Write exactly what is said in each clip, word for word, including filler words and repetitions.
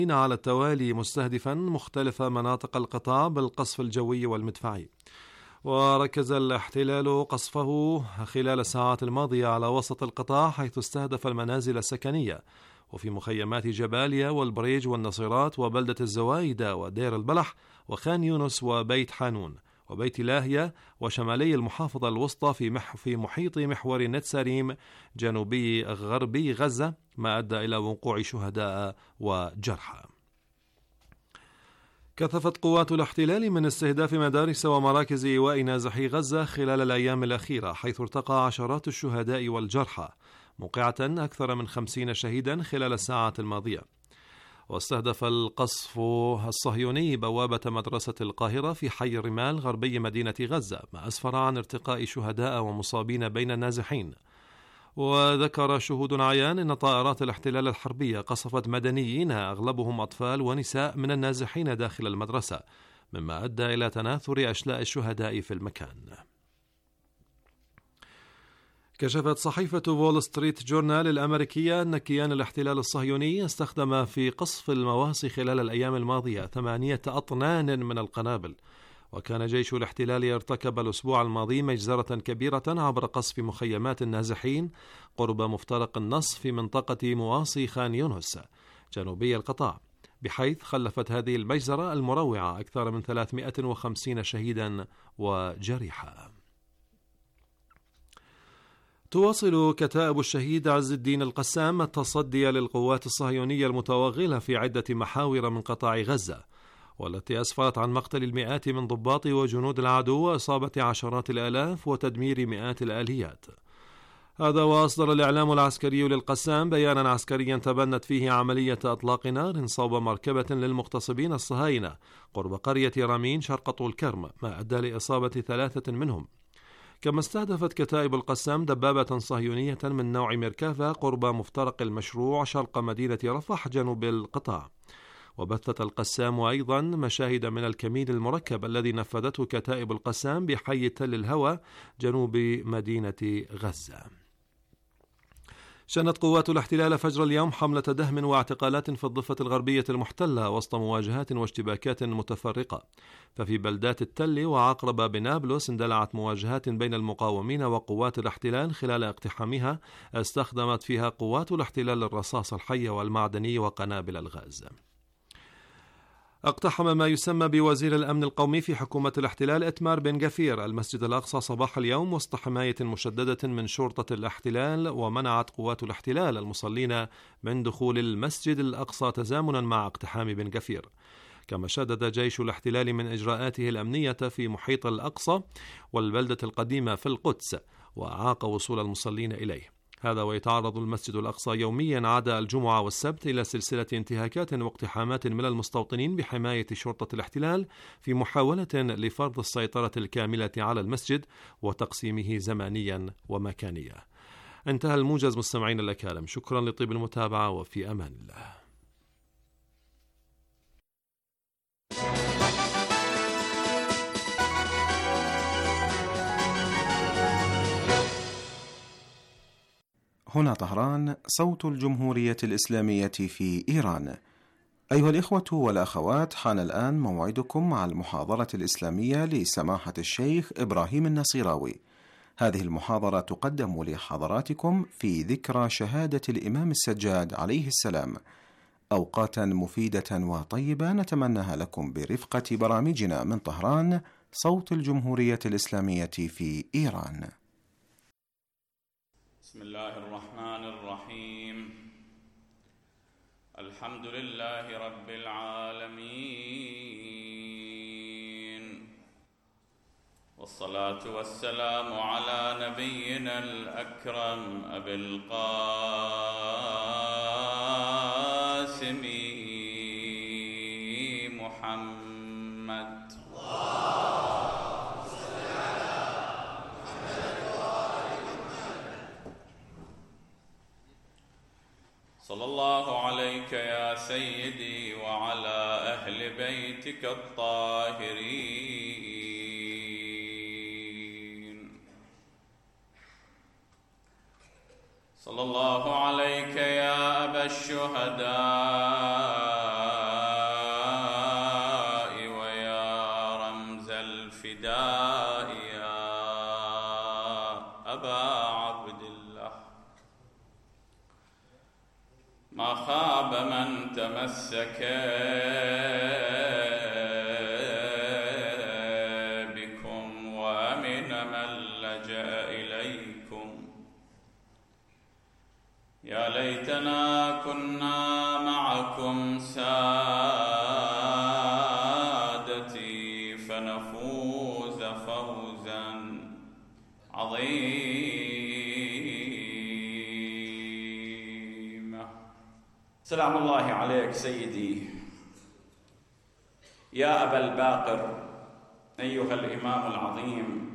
على التوالي مستهدفا مختلف مناطق القطاع بالقصف الجوي والمدفعي. وركز الاحتلال قصفه خلال الساعات الماضية على وسط القطاع، حيث استهدف المنازل السكنية وفي مخيمات جباليا والبريج والنصيرات وبلدة الزوايدة ودير البلح وخان يونس وبيت حانون وبيت لاهية وشمالي المحافظة الوسطى في مح في محيط محور نتساريم جنوبي غربي غزة، ما أدى إلى وقوع شهداء وجرحى. كثفت قوات الاحتلال من استهداف مدارس ومراكز إيواء نازحي غزة خلال الأيام الأخيرة، حيث ارتقى عشرات الشهداء والجرحى، موقعة أكثر من خمسين شهيدا خلال الساعات الماضية. واستهدف القصف الصهيوني بوابة مدرسة القاهرة في حي الرمال غربي مدينة غزة، ما أسفر عن ارتقاء شهداء ومصابين بين النازحين. وذكر شهود عيان أن طائرات الاحتلال الحربية قصفت مدنيين أغلبهم أطفال ونساء من النازحين داخل المدرسة، مما أدى إلى تناثر أشلاء الشهداء في المكان. كشفت صحيفة وول ستريت جورنال الأمريكية أن كيان الاحتلال الصهيوني استخدم في قصف المواسي خلال الأيام الماضية ثمانية أطنان من القنابل. وكان جيش الاحتلال ارتكب الأسبوع الماضي مجزرة كبيرة عبر قصف مخيمات النازحين قرب مفترق النص في منطقة مواصي خان يونس جنوبي القطاع، بحيث خلفت هذه المجزرة المروعة أكثر من ثلاثمائة وخمسين شهيدا وجريحا. تواصل كتائب الشهيد عز الدين القسام التصدي للقوات الصهيونية المتوغلة في عدة محاور من قطاع غزة، والتي أسفرت عن مقتل المئات من ضباط وجنود العدو وإصابة عشرات الآلاف وتدمير مئات الآليات. هذا وأصدر الإعلام العسكري للقسام بيانا عسكريا تبنت فيه عملية أطلاق نار صوب مركبة للمغتصبين الصهاينة قرب قرية رامين شرق طول كرم، ما أدى لإصابة ثلاثة منهم. كما استهدفت كتائب القسام دبابة صهيونية من نوع ميركافا قرب مفترق المشروع شرق مدينة رفح جنوب القطاع. وبثت القسام أيضا مشاهد من الكمين المركب الذي نفذته كتائب القسام بحي تل الهوى جنوب مدينة غزة. شنت قوات الاحتلال فجر اليوم حملة دهم واعتقالات في الضفة الغربية المحتلة وسط مواجهات واشتباكات متفرقة. ففي بلدات التل وعقرب بنابلس اندلعت مواجهات بين المقاومين وقوات الاحتلال خلال اقتحامها استخدمت فيها قوات الاحتلال الرصاص الحي والمعدني وقنابل الغاز. اقتحم ما يسمى بوزير الأمن القومي في حكومة الاحتلال إتمار بن غفير المسجد الأقصى صباح اليوم وسط حماية مشددة من شرطة الاحتلال، ومنعت قوات الاحتلال المصلين من دخول المسجد الأقصى تزامنا مع اقتحام بن غفير. كما شدد جيش الاحتلال من إجراءاته الأمنية في محيط الأقصى والبلدة القديمة في القدس، وأعاق وصول المصلين إليه. هذا ويتعرض المسجد الأقصى يوميا عدا الجمعة والسبت إلى سلسلة انتهاكات واقتحامات من المستوطنين بحماية شرطة الاحتلال في محاولة لفرض السيطرة الكاملة على المسجد وتقسيمه زمانيا ومكانيا. انتهى الموجز مستمعين الأكارم، شكرا لطيب المتابعة وفي أمان الله. هنا طهران، صوت الجمهورية الإسلامية في إيران. أيها الإخوة والأخوات، حان الآن موعدكم مع المحاضرة الإسلامية لسماحة الشيخ إبراهيم النصيراوي. هذه المحاضرة تقدم لحضراتكم في ذكرى شهادة الإمام السجاد عليه السلام. أوقاتا مفيدة وطيبة نتمناها لكم برفقة برامجنا من طهران، صوت الجمهورية الإسلامية في إيران. بسم الله الرحمن الرحيم. الحمد لله رب العالمين، والصلاة والسلام على نبينا الأكرم أبي القاسم محمد. صلى الله عليك يا سيدي وعلى أهل بيتك الطاهرين. صلى الله عليك يا أبا الشهداء تمسك بكم وأمن من لجأ إليكم. يا ليتنا كنا معكم سادتي فنفوز فوزا عظيما. سلام الله عليك سيدي يا أبا الباقر، أيها الإمام العظيم،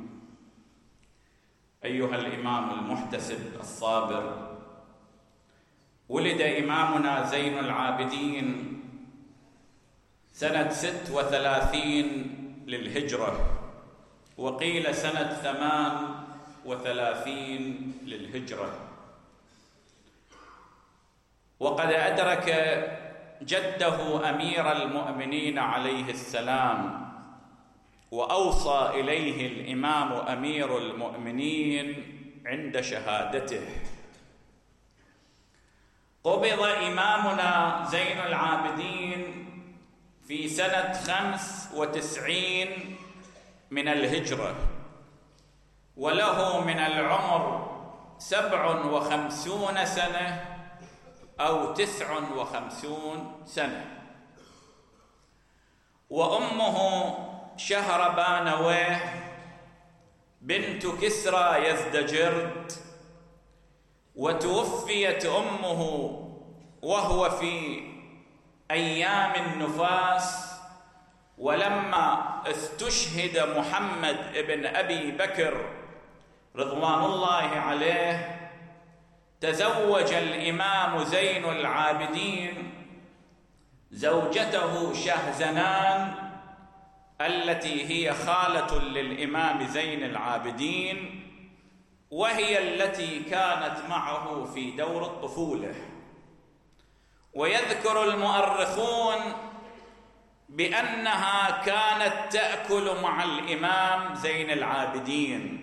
أيها الإمام المحتسب الصابر. ولد إمامنا زين العابدين سنة ست وثلاثين للهجرة، وقيل سنة ثمان وثلاثين للهجرة، وقد أدرك جده أمير المؤمنين عليه السلام، وأوصى إليه الإمام أمير المؤمنين عند شهادته. قبض إمامنا زين العابدين في سنة خمس وتسعين من الهجرة، وله من العمر سبع وخمسون سنة أو تسع وخمسون سنة، وأمه شهربانويه بنت كسرى يزدجرد، وتوفيت أمه وهو في أيام النفاس، ولما استشهد محمد ابن أبي بكر رضوان الله عليه تزوج الإمام زين العابدين زوجته شهزنان التي هي خالة للإمام زين العابدين، وهي التي كانت معه في دور الطفولة. ويذكر المؤرخون بأنها كانت تأكل مع الإمام زين العابدين،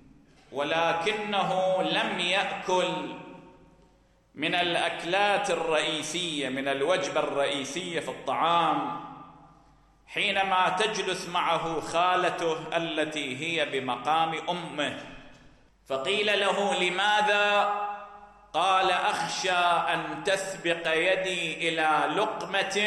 ولكنه لم يأكل من الأكلات الرئيسية، من الوجبة الرئيسية في الطعام، حينما تجلس معه خالته التي هي بمقام أمه. فقيل له: لماذا؟ قال: أخشى أن تسبق يدي إلى لقمة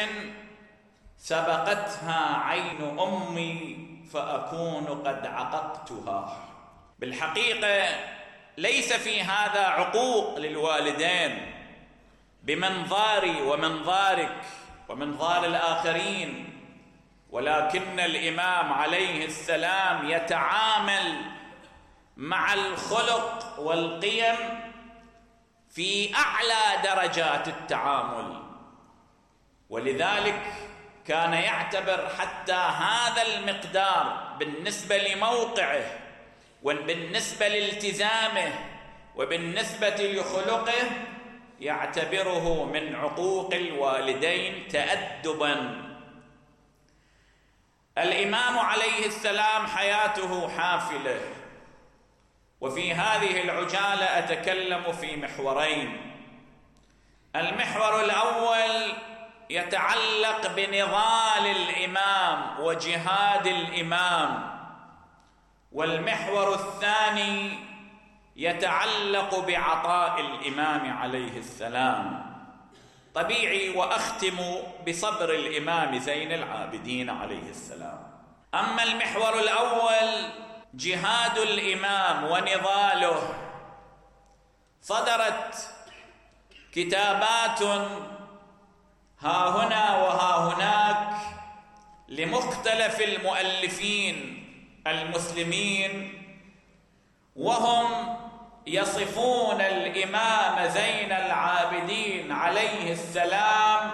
سبقتها عين أمي فأكون قد عققتها. بالحقيقة ليس في هذا عقوق للوالدين بمنظاري ومنظارك ومنظار الآخرين، ولكن الإمام عليه السلام يتعامل مع الخلق والقيم في أعلى درجات التعامل، ولذلك كان يعتبر حتى هذا المقدار بالنسبة لموقعه وبالنسبة لالتزامه وبالنسبة لخلقه يعتبره من عقوق الوالدين تأدباً. الإمام عليه السلام حياته حافلة، وفي هذه العجالة أتكلم في محورين. المحور الأول يتعلق بنضال الإمام وجهاد الإمام، والمحور الثاني يتعلق بعطاء الإمام عليه السلام. طبيعي وأختم بصبر الإمام زين العابدين عليه السلام. أما المحور الأول جهاد الإمام ونضاله، صدرت كتابات ها هنا وها هناك لمختلف المؤلفين المسلمين، وهم يصفون الإمام زين العابدين عليه السلام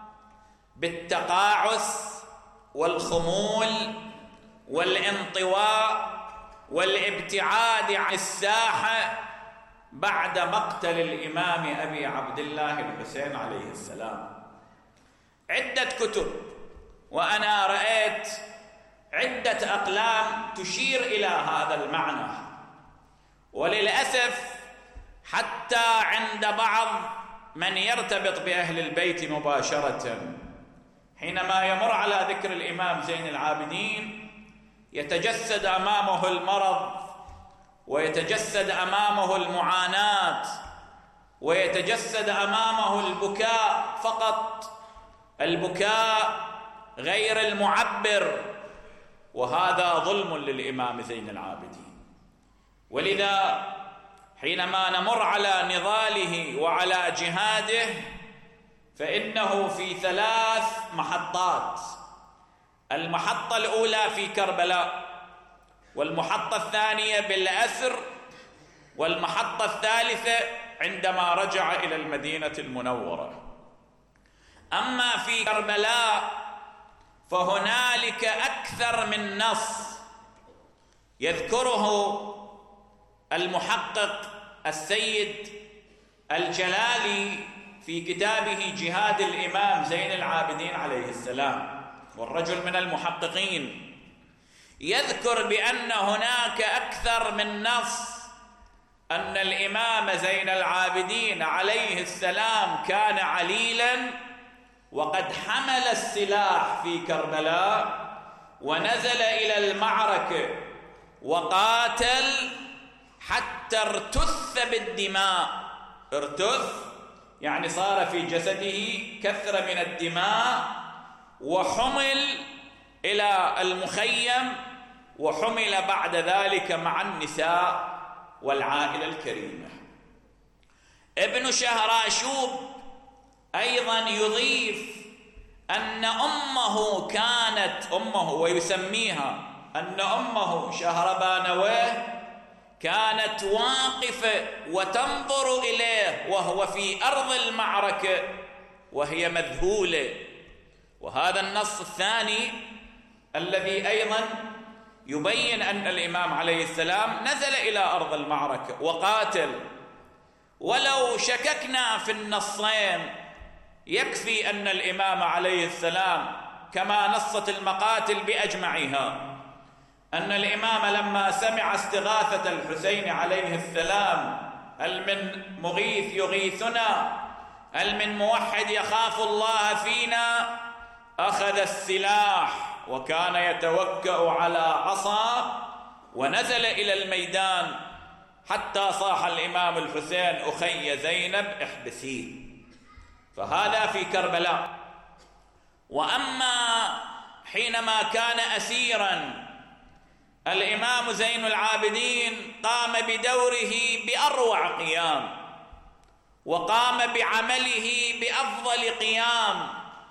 بالتقاعس والخمول والانطواء والابتعاد عن الساحة بعد مقتل الإمام أبي عبد الله الحسين عليه السلام. عدة كتب، وأنا رأيت عدة أقلام تشير إلى هذا المعنى، وللأسف حتى عند بعض من يرتبط بأهل البيت مباشرة حينما يمر على ذكر الإمام زين العابدين يتجسد أمامه المرض، ويتجسد أمامه المعاناة، ويتجسد أمامه البكاء فقط، البكاء غير المعبر، وهذا ظلم للإمام زين العابدين. ولذا حينما نمر على نضاله وعلى جهاده فإنه في ثلاث محطات: المحطة الأولى في كربلاء، والمحطة الثانية بالأسر، والمحطة الثالثة عندما رجع إلى المدينة المنورة. أما في كربلاء فهنالك أكثر من نص يذكره المحقق السيد الجلالي في كتابه جهاد الإمام زين العابدين عليه السلام، والرجل من المحققين، يذكر بأن هناك أكثر من نص أن الإمام زين العابدين عليه السلام كان عليلا وقد حمل السلاح في كربلاء ونزل إلى المعركة وقاتل حتى ارتث بالدماء. ارتث يعني صار في جسده كثرة من الدماء، وحمل إلى المخيم، وحمل بعد ذلك مع النساء والعائلة الكريمة. ابن شهراشوب أيضا يضيف أن أمه كانت أمه ويسميها أن أمه شهربانويه كانت واقفة وتنظر إليه وهو في أرض المعركة وهي مذهولة. وهذا النص الثاني الذي أيضا يبين أن الإمام عليه السلام نزل إلى أرض المعركة وقاتل. ولو شككنا في النصين يكفي أن الإمام عليه السلام كما نصت المقاتل بأجمعها أن الإمام لما سمع استغاثة الحسين عليه السلام: هل من مغيث يغيثنا، هل من موحد يخاف الله فينا، أخذ السلاح وكان يتوكأ على عصا ونزل إلى الميدان حتى صاح الإمام الحسين: أخي زينب احبسيه. فهذا في كربلاء. وأما حينما كان أسيرا الإمام زين العابدين قام بدوره بأروع قيام، وقام بعمله بأفضل قيام.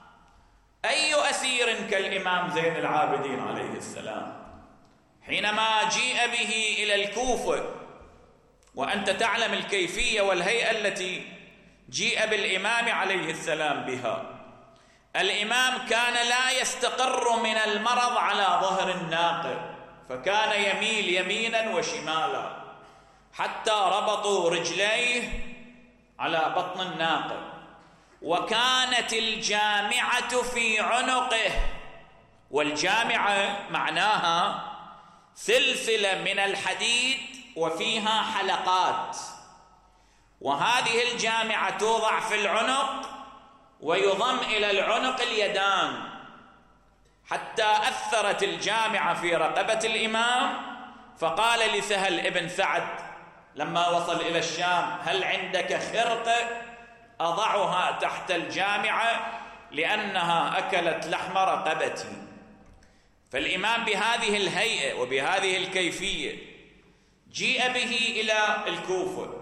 أي أسير كالإمام زين العابدين عليه السلام حينما جيء به إلى الكوفة، وأنت تعلم الكيفية والهيئة التي جيء بالإمام عليه السلام بها. الإمام كان لا يستقر من المرض على ظهر الناقة، فكان يميل يمينا وشمالا حتى ربطوا رجليه على بطن الناقة، وكانت الجامعة في عنقه. والجامعة معناها سلسلة من الحديد وفيها حلقات، وهذه الجامعة توضع في العنق ويضم إلى العنق اليدان، حتى أثرت الجامعة في رقبة الإمام. فقال لسهل ابن سعد لما وصل إلى الشام: هل عندك خرقة أضعها تحت الجامعة لأنها أكلت لحم رقبتي؟ فالإمام بهذه الهيئة وبهذه الكيفية جيء به إلى الكوفة،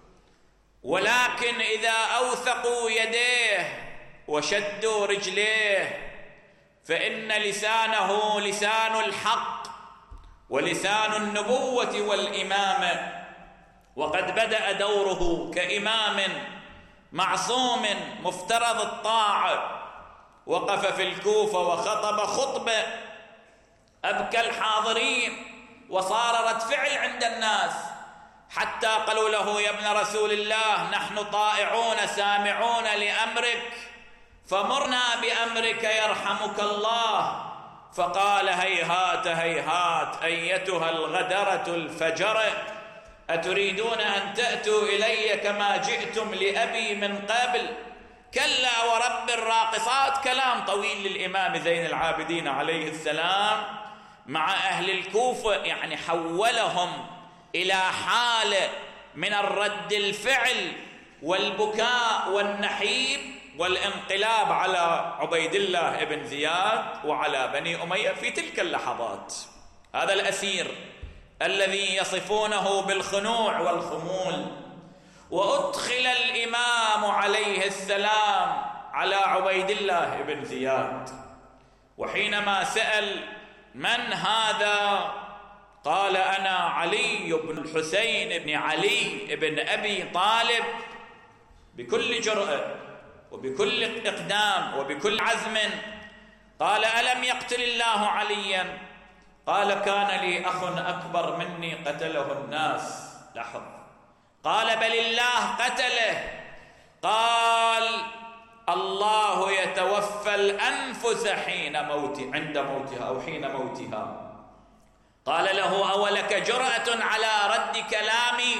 ولكن إذا أوثقوا يديه وشدوا رجليه فإن لسانه لسان الحق ولسان النبوة والإمامة، وقد بدأ دوره كإمام معصوم مفترض الطاعة. وقف في الكوفة وخطب خطبة أبكى الحاضرين وصار رد فعل عند الناس، حتى قالوا له: يا ابن رسول الله، نحن طائعون سامعون لأمرك، فمرنا بأمرك يرحمك الله. فقال: هيهات هيهات أيتها الغدرة الفجرة، أتريدون أن تأتوا إلي كما جئتم لأبي من قبل؟ كلا ورب الراقصات. كلام طويل للإمام زين العابدين عليه السلام مع أهل الكوفة، يعني حولهم إلى حالة من الرد الفعل والبكاء والنحيب والانقلاب على عبيد الله بن زياد وعلى بني أمية في تلك اللحظات. هذا الأسير الذي يصفونه بالخنوع والخمول، وأدخل الإمام عليه السلام على عبيد الله بن زياد، وحينما سأل من هذا قال أنا علي بن الحسين بن علي بن أبي طالب، بكل جرأة وبكل إقدام وبكل عزم قال ألم يقتل الله عليا؟ قال كان لي أخ أكبر مني قتله الناس. لاحظ، قال بل الله قتله. قال الله يتوفى الأنفس حين موت عند موتها أو حين موتها. قال له أولك جرأة على رد كلامي؟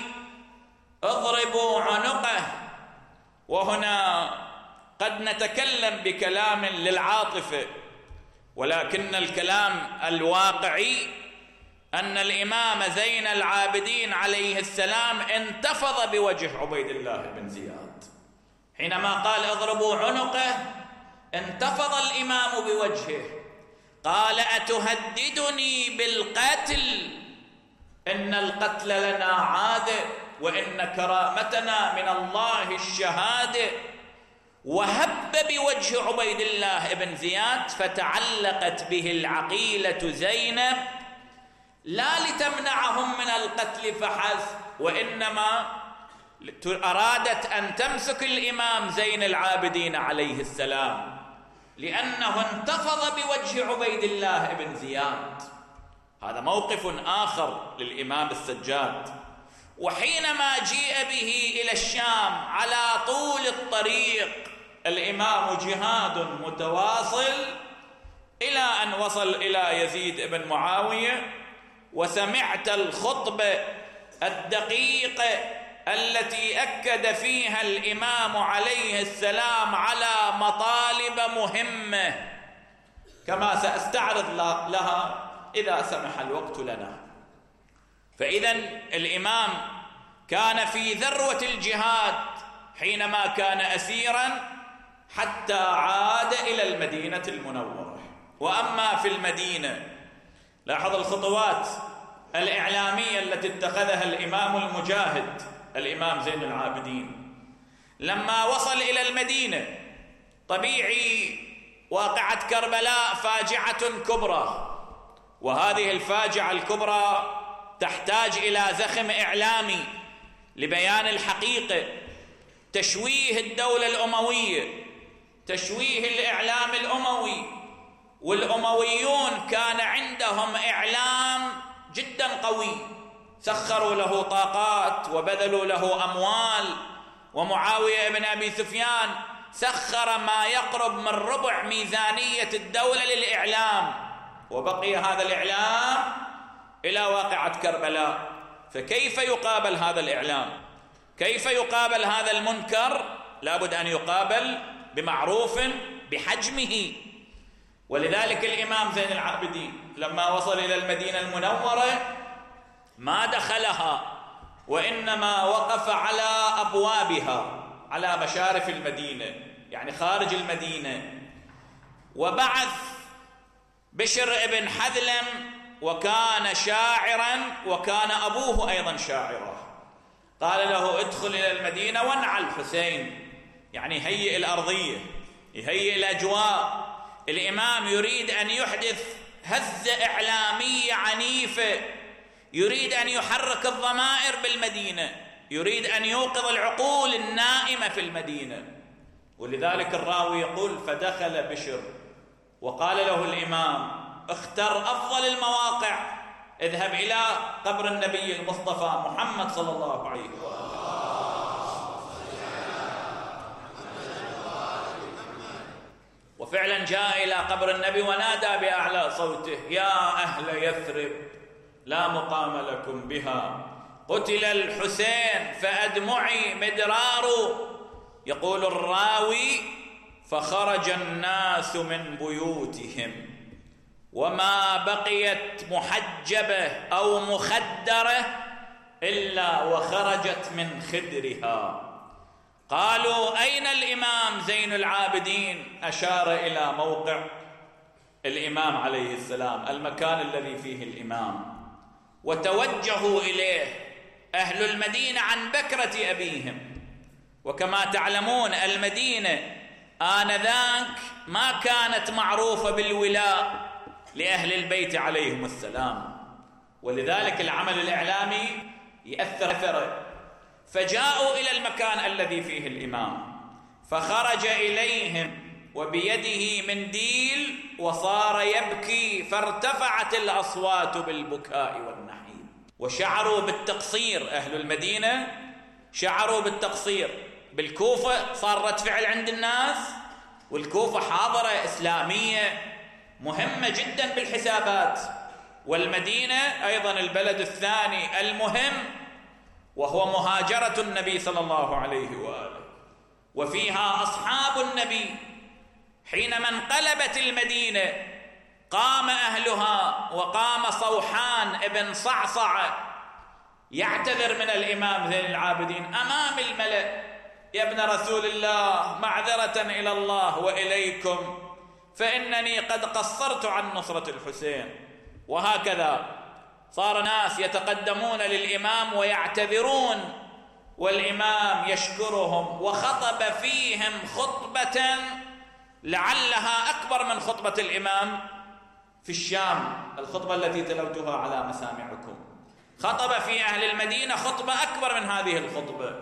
اضربوا عنقه. وهنا قد نتكلم بكلام للعاطفة، ولكن الكلام الواقعي أن الإمام زين العابدين عليه السلام انتفض بوجه عبيد الله بن زياد. حينما قال اضربوا عنقه انتفض الإمام بوجهه، قال أتهددني بالقتل؟ إن القتل لنا عادة وإن كرامتنا من الله الشهادة. وهب بوجه عبيد الله بن زياد، فتعلقت به العقيلة زينب لا لتمنعهم من القتل فحسب، وإنما أرادت أن تمسك الإمام زين العابدين عليه السلام، لأنه انتفض بوجه عبيد الله بن زياد. هذا موقف آخر للإمام السجاد. وحينما جيء به إلى الشام على طول الطريق الإمام جهاد متواصل إلى أن وصل إلى يزيد بن معاوية، وسمعت الخطبة الدقيقة التي أكد فيها الإمام عليه السلام على مطالب مهمة كما سأستعرض لها إذا سمح الوقت لنا. فإذا الإمام كان في ذروة الجهاد حينما كان أسيرا حتى عاد إلى المدينة المنورة. وأما في المدينة، لاحظ الخطوات الإعلامية التي اتخذها الإمام المجاهد الإمام زين العابدين. لما وصل إلى المدينة، طبيعي واقعة كربلاء فاجعة كبرى، وهذه الفاجعة الكبرى تحتاج إلى زخم إعلامي لبيان الحقيقة، تشويه الدولة الأموية، تشويه الإعلام الأموي. والأمويون كان عندهم إعلام جدا قوي، سخروا له طاقات وبذلوا له أموال. ومعاوية بن أبي سفيان سخر ما يقرب من ربع ميزانية الدولة للإعلام، وبقي هذا الإعلام إلى واقعة كربلاء. فكيف يقابل هذا الإعلام؟ كيف يقابل هذا المنكر؟ لابد أن يقابل بمعروف بحجمه. ولذلك الإمام زين العابدين لما وصل إلى المدينة المنورة ما دخلها، وإنما وقف على أبوابها، على مشارف المدينة، يعني خارج المدينة. وبعث بشر بن حذلم، وكان شاعرا وكان أبوه أيضا شاعرا، قال له ادخل إلى المدينة وانعى الحسين، يعني هيئ الأرضية، يهيئ الأجواء. الإمام يريد أن يحدث هزة إعلامية عنيفة، يريد أن يحرك الضمائر بالمدينة، يريد أن يوقظ العقول النائمة في المدينة. ولذلك الراوي يقول فدخل بشر وقال له الإمام اختر أفضل المواقع، اذهب إلى قبر النبي المصطفى محمد صلى الله عليه وآله. وفعلا جاء إلى قبر النبي ونادى بأعلى صوته يا أهل يثرب لا مقام لكم بها، قتل الحسين فأدمعي مدرار. يقول الراوي: فخرج الناس من بيوتهم وما بقيت محجبة أو مخدرة إلا وخرجت من خدرها. قالوا: أين الإمام زين العابدين؟ أشار إلى موقع الإمام عليه السلام، المكان الذي فيه الإمام، وتوجهوا إليه أهل المدينة عن بكرة أبيهم. وكما تعلمون المدينة آنذاك ما كانت معروفة بالولاء لأهل البيت عليهم السلام، ولذلك العمل الإعلامي يأثر أثره. فجاءوا إلى المكان الذي فيه الإمام، فخرج إليهم وبيده منديل وصار يبكي، فارتفعت الأصوات بالبكاء والنحيب، وشعروا بالتقصير. أهل المدينة شعروا بالتقصير. بالكوفة صار رد فعل عند الناس، والكوفة حاضرة إسلامية مهمة جدا بالحسابات، والمدينة أيضا البلد الثاني المهم وهو مهاجرة النبي صلى الله عليه وآله، وفيها أصحاب النبي. حينما انقلبت المدينة قام أهلها، وقام صوحان ابن صعصع يعتذر من الإمام زين العابدين أمام الملأ: يا ابن رسول الله، معذرة إلى الله وإليكم، فإنني قد قصرت عن نصرة الحسين. وهكذا صار ناس يتقدمون للإمام ويعتذرون، والإمام يشكرهم، وخطب فيهم خطبة لعلها أكبر من خطبة الإمام في الشام، الخطبة التي تلوتها على مسامعكم. خطب في أهل المدينة خطبة أكبر من هذه الخطبة.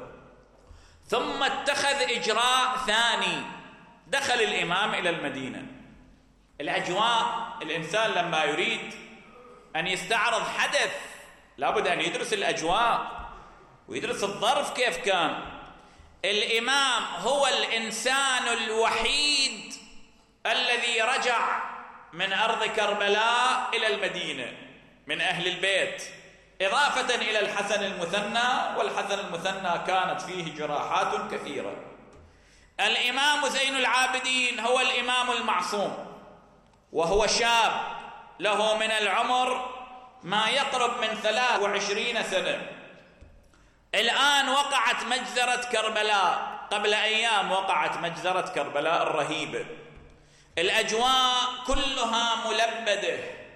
ثم اتخذ إجراء ثاني، دخل الإمام إلى المدينة. الأجواء، الإنسان لما يريد أن يستعرض حدث لابد أن يدرس الأجواء ويدرس الظرف كيف كان. الإمام هو الإنسان الوحيد الذي رجع من أرض كربلاء إلى المدينة من أهل البيت، إضافة إلى الحسن المثنى، والحسن المثنى كانت فيه جراحات كثيرة. الإمام زين العابدين هو الإمام المعصوم، وهو شاب له من العمر ما يقرب من ثلاث وعشرين سنة. الآن وقعت مجزرة كربلاء، قبل أيام وقعت مجزرة كربلاء الرهيبة. الأجواء كلها ملبدة،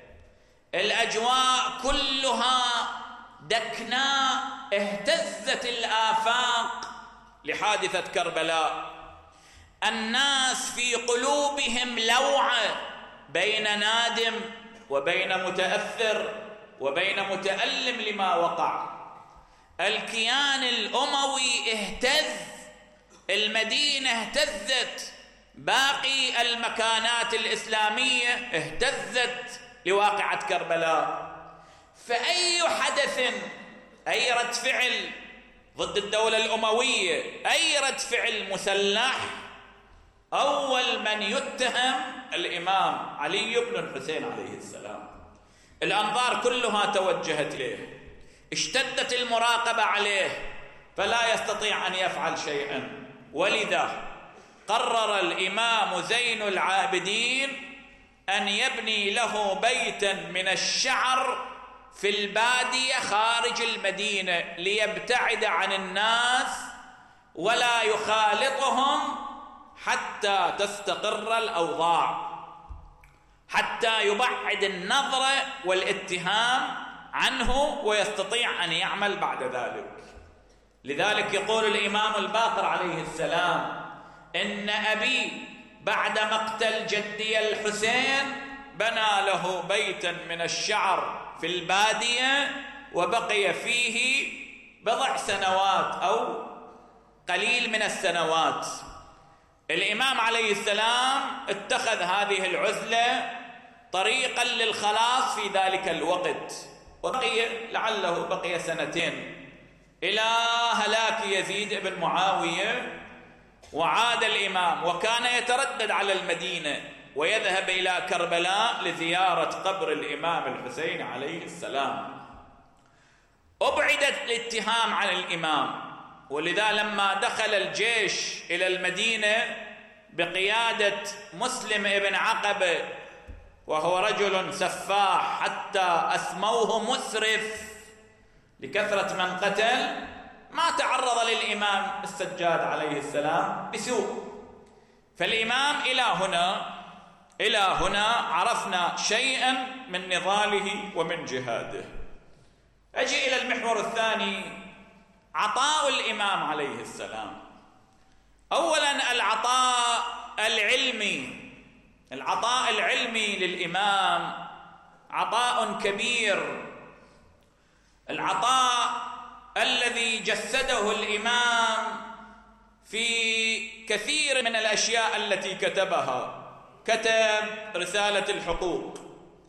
الأجواء كلها دكناء، اهتزت الآفاق لحادثة كربلاء. الناس في قلوبهم لوعة بين نادم وبين متأثر وبين متألم لما وقع. الكيان الأموي اهتز، المدينة اهتزت، باقي المكانات الإسلامية اهتزت لواقعة كربلاء. فأي حدث، أي رد فعل ضد الدولة الأموية، أي رد فعل مسلح، أول من يتهم الإمام علي بن الحسين عليه السلام. الأنظار كلها توجهت إليه، اشتدت المراقبة عليه، فلا يستطيع أن يفعل شيئا. ولذا قرر الإمام زين العابدين أن يبني له بيتا من الشعر في البادية خارج المدينة ليبتعد عن الناس ولا يخالطهم حتى تستقر الأوضاع، حتى يبعد النظرة والاتهام عنه ويستطيع أن يعمل بعد ذلك. لذلك يقول الإمام الباقر عليه السلام: إن أبي بعد مقتل جدي الحسين بنى له بيتا من الشعر في البادية وبقي فيه بضع سنوات أو قليل من السنوات. الإمام عليه السلام اتخذ هذه العزلة طريقا للخلاص في ذلك الوقت، وبقي لعله بقي سنتين إلى هلاك يزيد بن معاوية. وعاد الإمام وكان يتردد على المدينة ويذهب إلى كربلاء لزيارة قبر الإمام الحسين عليه السلام. أبعدت الاتهام عن الإمام، ولذا لما دخل الجيش إلى المدينة بقيادة مسلم ابن عقبة وهو رجل سفاح حتى أسموه مسرف لكثرة من قتل، ما تعرض للإمام السجاد عليه السلام بسوء. فالإمام إلى هنا إلى هنا عرفنا شيئا من نضاله ومن جهاده. أجي إلى المحور الثاني، عطاء الإمام عليه السلام. أولا العطاء العلمي، العطاء العلمي للإمام عطاء كبير، العطاء الذي جسده الإمام في كثير من الأشياء التي كتبها. كتب رسالة الحقوق،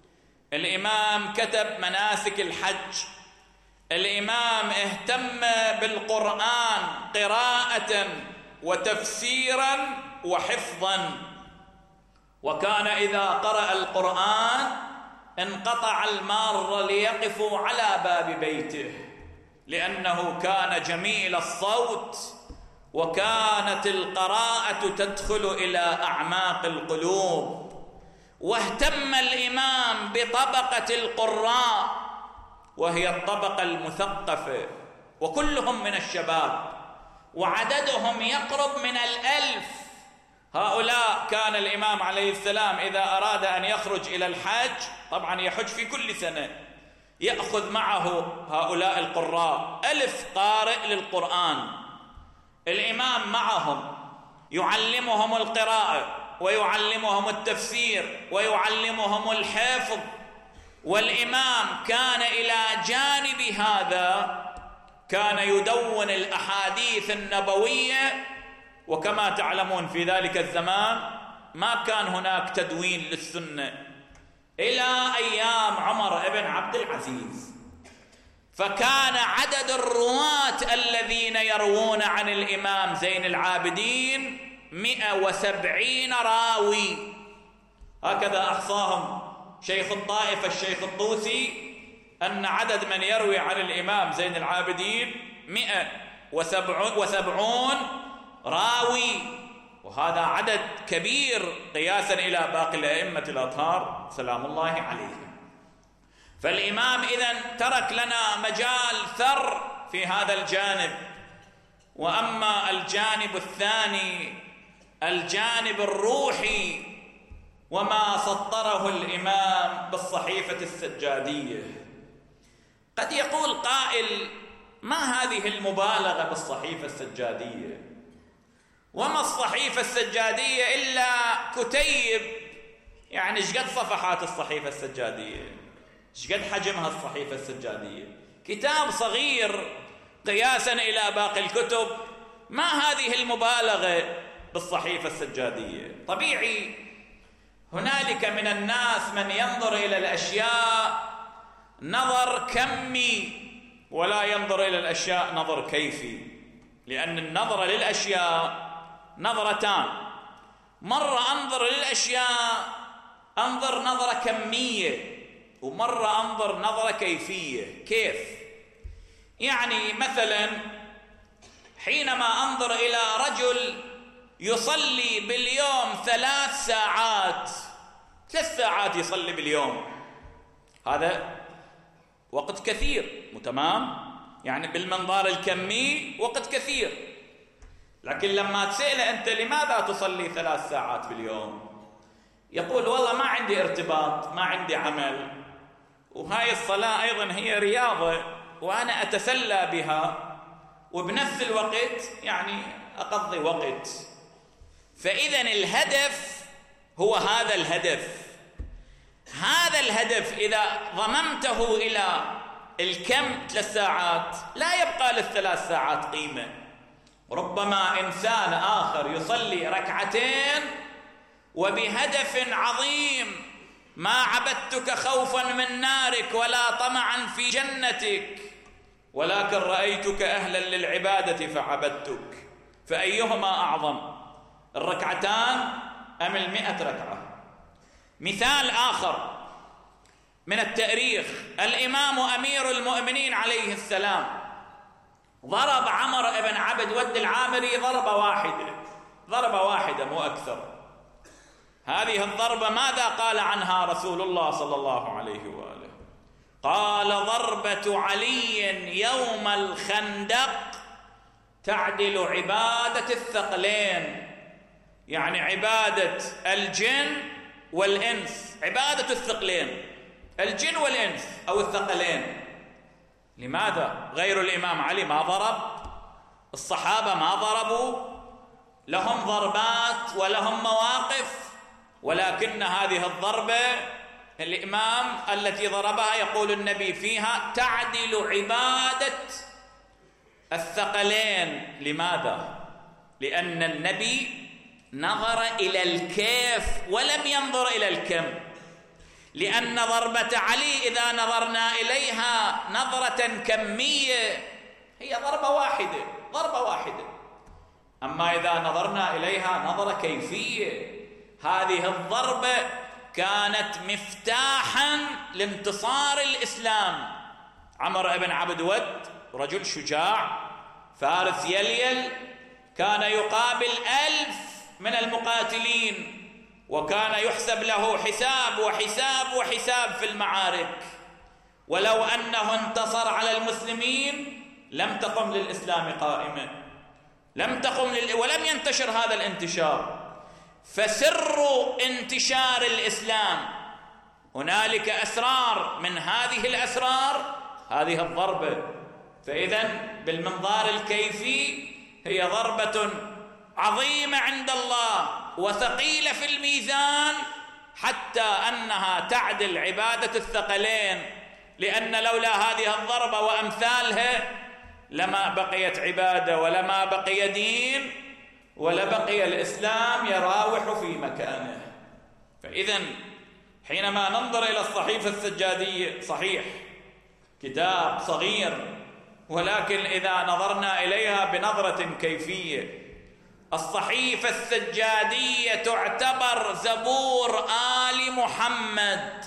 الإمام كتب مناسك الحج، الإمام اهتم بالقرآن قراءة وتفسيرا وحفظا، وكان إذا قرأ القرآن انقطع المار ليقفوا على باب بيته، لأنه كان جميل الصوت، وكانت القراءة تدخل إلى أعماق القلوب. واهتم الإمام بطبقة القراء، وهي الطبقة المثقفة، وكلهم من الشباب، وعددهم يقرب من الألف. هؤلاء كان الإمام عليه السلام إذا أراد أن يخرج إلى الحج، طبعا يحج في كل سنة، يأخذ معه هؤلاء القراء، ألف قارئ للقرآن. الإمام معهم يعلمهم القراءة ويعلمهم التفسير ويعلمهم الحفظ. والإمام كان إلى جانب هذا كان يدون الأحاديث النبوية، وكما تعلمون في ذلك الزمان ما كان هناك تدوين للسنة إلى أيام عمر بن عبد العزيز، فكان عدد الرواة الذين يروون عن الإمام زين العابدين مئة وسبعين راوي، هكذا أحصاهم شيخ الطائفة الشيخ الطوسي، أن عدد من يروي عن الإمام زين العابدين مئة وسبعون راوي، وهذا عدد كبير قياسا إلى باقي الأئمة الأطهار سلام الله عليهم. فالإمام إذن ترك لنا مجال ثر في هذا الجانب. وأما الجانب الثاني، الجانب الروحي، وما سطره الإمام بالصحيفة السجادية. قد يقول قائل: ما هذه المبالغة بالصحيفة السجادية؟ وما الصحيفة السجادية إلا كتيب، يعني ايش قد صفحات الصحيفة السجادية؟ ايش قد حجمها الصحيفة السجادية؟ كتاب صغير قياسا إلى باقي الكتب. ما هذه المبالغة بالصحيفة السجادية؟ طبيعي هنالك من الناس من ينظر إلى الأشياء نظر كمي ولا ينظر إلى الأشياء نظر كيفي، لأن النظر للأشياء نظرتان: مرة أنظر للأشياء أنظر نظرة كمية، ومرة أنظر نظرة كيفية. كيف؟ يعني مثلا حينما أنظر إلى رجل يصلي باليوم ثلاث ساعات ثلاث ساعات يصلي باليوم، هذا وقت كثير، تمام؟ يعني بالمنظار الكمي وقت كثير. لكن لما تسأله أنت لماذا تصلي ثلاث ساعات باليوم؟ يقول: والله ما عندي ارتباط، ما عندي عمل، وهاي الصلاة أيضا هي رياضة وأنا أتسلى بها، وبنفس الوقت يعني أقضي وقت. فإذا الهدف هو هذا الهدف. هذا الهدف إذا ضممته إلى الكم ثلاث ساعات لا يبقى للثلاث ساعات قيمة. ربما إنسان آخر يصلي ركعتين وبهدف عظيم: ما عبدتك خوفا من نارك ولا طمعا في جنتك، ولكن رأيتك أهلا للعبادة فعبدتك. فأيهما أعظم، الركعتان أم المئة ركعة؟ مثال آخر: من التاريخ. الإمام أمير المؤمنين عليه السلام ضرب عمر بن عبد ود العامري ضربة واحدة، ضربة واحدة مو أكثر. هذه الضربة ماذا قال عنها رسول الله صلى الله عليه وآله؟ قال: ضربة علي يوم الخندق تعدل عبادة الثقلين، يعني عبادة الجن والإنس، عبادة الثقلين، الجن والإنس أو الثقلين. لماذا؟ غير الإمام علي ما ضرب، الصحابة ما ضربوا، لهم ضربات ولهم مواقف، ولكن هذه الضربة الإمام التي ضربها يقول النبي فيها تعدل عبادة الثقلين. لماذا؟ لأن النبي نظر إلى الكيف ولم ينظر إلى الكم، لأن ضربة علي إذا نظرنا إليها نظرة كمية هي ضربة واحدة، ضربة واحدة. أما إذا نظرنا إليها نظرة كيفية، هذه الضربة كانت مفتاحا لانتصار الإسلام. عمر بن عبد ود رجل شجاع فارس يليل، كان يقابل ألف من المقاتلين، وكان يحسب له حساب وحساب وحساب في المعارك، ولو أنه انتصر على المسلمين لم تقم للإسلام قائمة، لم تقم لل... ولم ينتشر هذا الانتشار. فسر انتشار الإسلام هنالك أسرار، من هذه الأسرار هذه الضربة. فإذا بالمنظار الكيفي هي ضربة عظيمة عند الله وثقيلة في الميزان، حتى أنها تعدل عبادة الثقلين، لأن لولا هذه الضربة وأمثالها لما بقيت عبادة ولما بقي دين ولا بقي الإسلام يراوح في مكانه. فإذا حينما ننظر إلى الصحيفة السجادية، صحيح كتاب صغير، ولكن إذا نظرنا إليها بنظرة كيفية، الصحيفة السجادية تعتبر زبور آل محمد،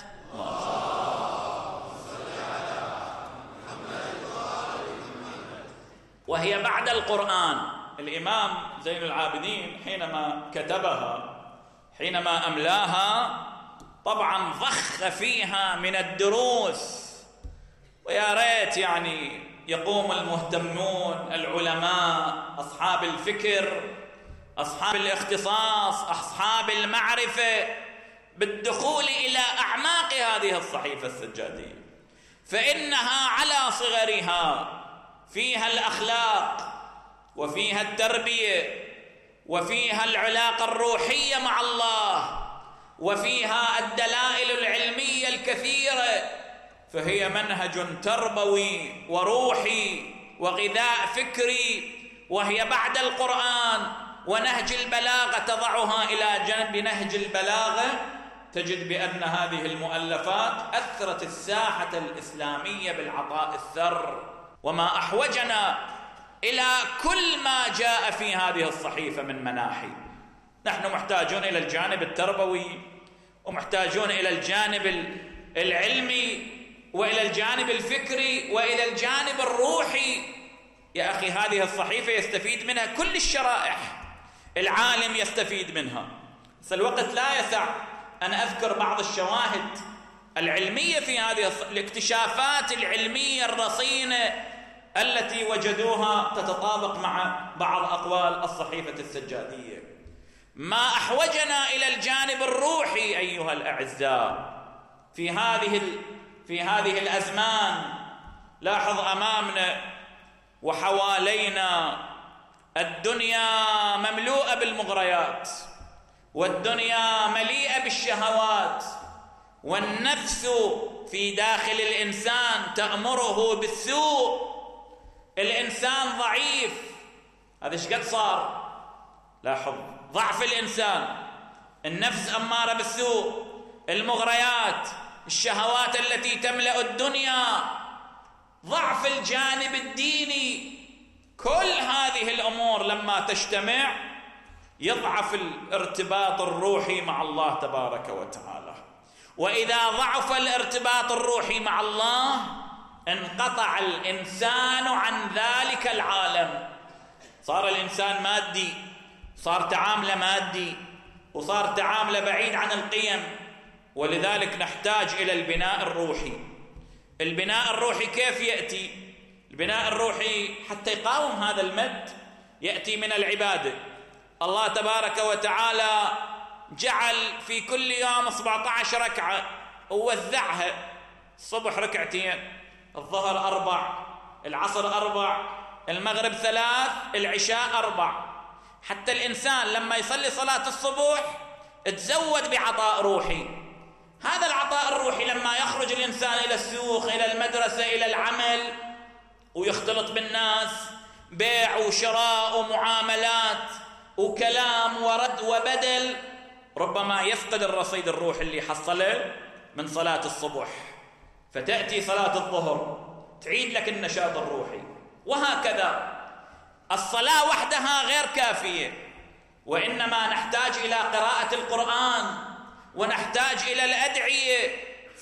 وهي بعد القرآن. الإمام زين العابدين حينما كتبها، حينما أملاها، طبعا ضخ فيها من الدروس، ويا ريت يعني يقوم المهتمون، العلماء، أصحاب الفكر، أصحاب الاختصاص، أصحاب المعرفة، بالدخول إلى أعماق هذه الصحيفة السجادية، فإنها على صغرها فيها الأخلاق وفيها التربية وفيها العلاقة الروحية مع الله وفيها الدلائل العلمية الكثيرة، فهي منهج تربوي وروحي وغذاء فكري، وهي بعد القرآن. ونهج البلاغة تضعها إلى جنب نهج البلاغة، تجد بأن هذه المؤلفات أثرت الساحة الإسلامية بالعطاء الثر. وما أحوجنا إلى كل ما جاء في هذه الصحيفة من مناحي. نحن محتاجون إلى الجانب التربوي، ومحتاجون إلى الجانب العلمي، وإلى الجانب الفكري، وإلى الجانب الروحي. يا أخي هذه الصحيفة يستفيد منها كل الشرائح، العالم يستفيد منها، بس الوقت لا يسع أن أذكر بعض الشواهد العلمية في هذه الاكتشافات العلمية الرصينة التي وجدوها تتطابق مع بعض أقوال الصحيفة السجادية. ما أحوجنا إلى الجانب الروحي أيها الأعزاء في هذه في هذه الأزمان. لاحظ أمامنا وحوالينا الدنيا مملوءة بالمغريات، والدنيا مليئة بالشهوات، والنفس في داخل الإنسان تأمره بالسوء. الإنسان ضعيف، هذا ايش قد صار؟ لاحظ ضعف الإنسان، النفس أمارة بالسوء، المغريات، الشهوات التي تملأ الدنيا، ضعف الجانب الديني، كل هذه الأمور لما تجتمع يضعف الارتباط الروحي مع الله تبارك وتعالى. وإذا ضعف الارتباط الروحي مع الله انقطع الإنسان عن ذلك العالم، صار الإنسان مادي، صار تعامله مادي، وصار تعامله بعيد عن القيم. ولذلك نحتاج إلى البناء الروحي. البناء الروحي كيف يأتي؟ البناء الروحي حتى يقاوم هذا المد يأتي من العبادة. الله تبارك وتعالى جعل في كل يوم سبعة عشر ركعة ووزعها، الصبح ركعتين، الظهر أربع، العصر أربع، المغرب ثلاث، العشاء أربع، حتى الإنسان لما يصلي صلاة الصبح تزود بعطاء روحي. هذا العطاء الروحي لما يخرج الإنسان إلى السوق، إلى المدرسة، إلى العمل، ويختلط بالناس، بيع وشراء ومعاملات وكلام ورد وبدل، ربما يفقد الرصيد الروحي اللي حصله من صلاة الصبح، فتأتي صلاة الظهر تعيد لك النشاط الروحي. وهكذا الصلاة وحدها غير كافية، وإنما نحتاج إلى قراءة القرآن، ونحتاج إلى الأدعية.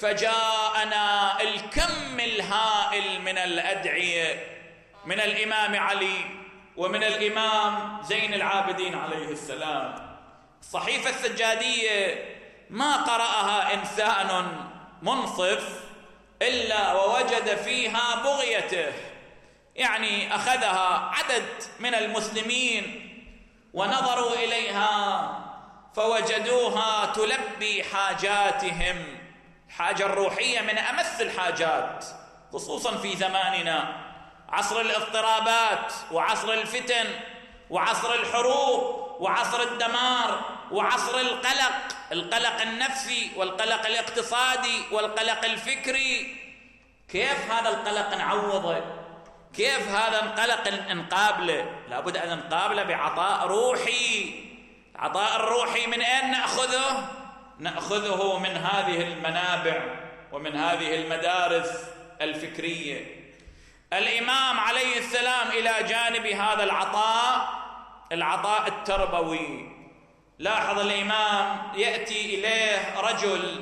فجاءنا الكم الهائل من الأدعية من الإمام علي ومن الإمام زين العابدين عليه السلام. الصحيفة السجادية ما قرأها إنسان منصف إلا ووجد فيها بغيته، يعني أخذها عدد من المسلمين ونظروا إليها فوجدوها تلبي حاجاتهم، الحاجة الروحية من أمس الحاجات، خصوصا في زماننا، عصر الاضطرابات وعصر الفتن وعصر الحروب وعصر الدمار وعصر القلق، القلق النفسي والقلق الاقتصادي والقلق الفكري. كيف هذا القلق نعوضه؟ كيف هذا القلق نقابله؟ لابد أن نقابله بعطاء روحي. العطاء الروحي من أين نأخذه؟ نأخذه من هذه المنابع ومن هذه المدارس الفكرية. الإمام عليه السلام إلى جانب هذا العطاء، العطاء التربوي، لاحظ الإمام يأتي إليه رجل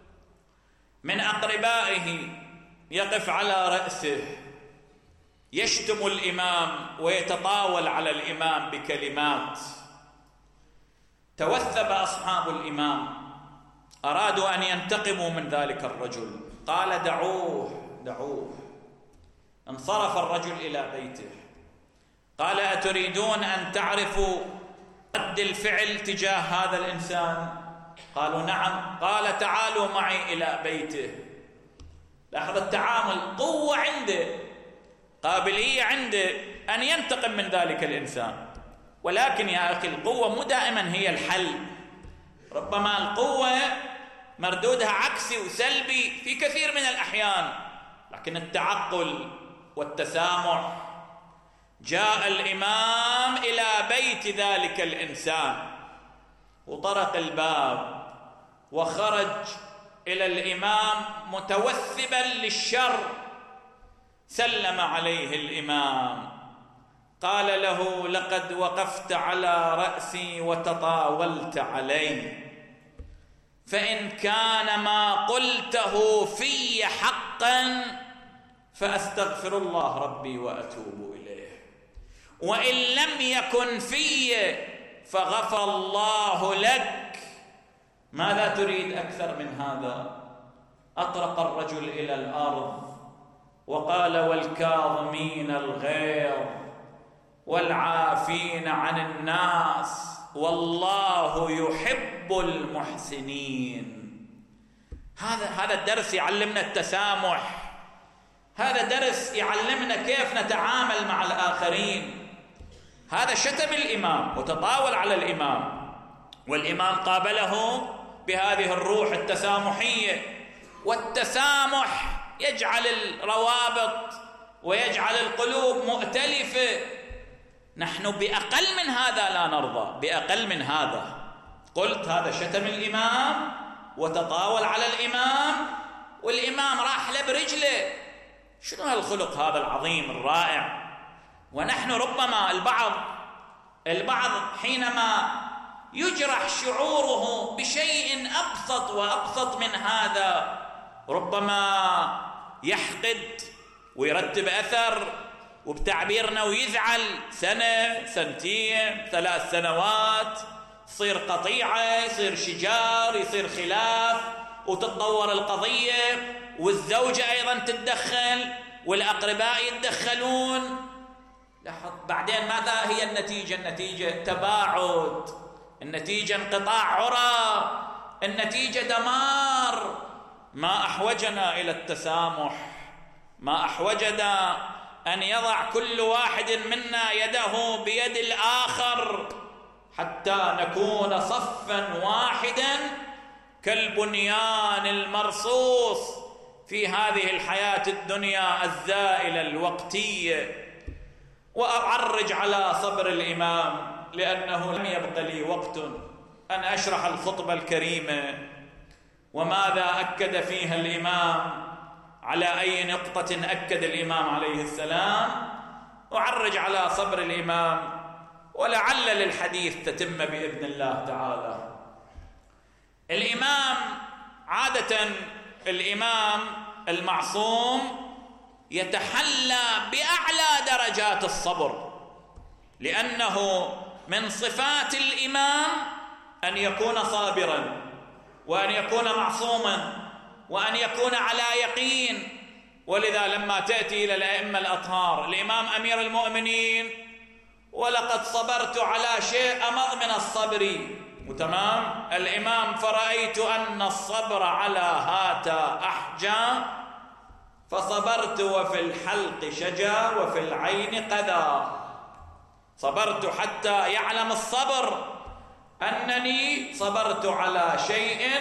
من أقربائه يقف على رأسه يشتم الإمام ويتطاول على الإمام بكلمات. توثب أصحاب الإمام، أرادوا أن ينتقموا من ذلك الرجل، قال دعوه دعوه. انصرف الرجل إلى بيته، قال أتريدون أن تعرفوا رد الفعل تجاه هذا الإنسان؟ قالوا نعم. قال تعالوا معي إلى بيته. لاحظ التعامل، قوة عنده، قابلية عنده أن ينتقم من ذلك الإنسان. ولكن يا أخي القوة مو دائما هي الحل، ربما القوة مردودها عكسي وسلبي في كثير من الأحيان. لكن التعقل والتسامح. جاء الإمام إلى بيت ذلك الإنسان وطرق الباب وخرج إلى الإمام متوثبا للشر. سلم عليه الإمام، قال له لقد وقفت على رأسي وتطاولت علي، فإن كان ما قلته في حقا فأستغفر الله ربي وأتوب إليه، وإن لم يكن في فغفر الله لك. ماذا تريد أكثر من هذا؟ أطرق الرجل إلى الأرض وقال والكاظمين الغيظ والعافين عن الناس والله يحب المحسنين. هذا هذا الدرس يعلمنا التسامح، هذا درس يعلمنا كيف نتعامل مع الآخرين. هذا شتم الإمام وتطاول على الإمام، والإمام قابله بهذه الروح التسامحية. والتسامح يجعل الروابط ويجعل القلوب مؤتلفة. نحن بأقل من هذا لا نرضى، بأقل من هذا. قلت هذا شتم الإمام وتطاول على الإمام، والإمام راح له برجله. شنو هالخلق هذا العظيم الرائع؟ ونحن ربما البعض البعض حينما يجرح شعوره بشيء أبسط وأبسط من هذا، ربما يحقد ويرتب أثر، وبتعبيرنا ويزعل سنة سنتين ثلاث سنوات، يصير قطيعة، يصير شجار، يصير خلاف، وتتطور القضية، والزوجة أيضا تتدخل، والأقرباء يتدخلون. لاحظ بعدين ماذا هي النتيجة؟ النتيجة تباعد، النتيجة انقطاع عرى، النتيجة دمار. ما أحوجنا إلى التسامح، ما أحوجنا أن يضع كل واحد منا يده بيد الآخر حتى نكون صفا واحدا كالبنيان المرصوص في هذه الحياة الدنيا الزائلة الوقتية. وأعرج على صبر الإمام لأنه لم يبق لي وقت أن أشرح الخطبة الكريمة وماذا أكد فيها الإمام، على أي نقطة أكد الإمام عليه السلام. أعرج على صبر الإمام ولعل للحديث تتم بإذن الله تعالى. الإمام عادة الإمام المعصوم يتحلى بأعلى درجات الصبر، لأنه من صفات الإمام أن يكون صابرا، وأن يكون معصوما، وأن يكون على يقين. ولذا لما تأتي إلى الأئمة الأطهار، الإمام أمير المؤمنين: ولقد صبرت على شيء أمض من الصبر، وتمام الإمام: فرأيت أن الصبر على هاتا أحجى، فصبرت وفي الحلق شجا وفي العين قذى. صبرت حتى يعلم الصبر أنني صبرت على شيء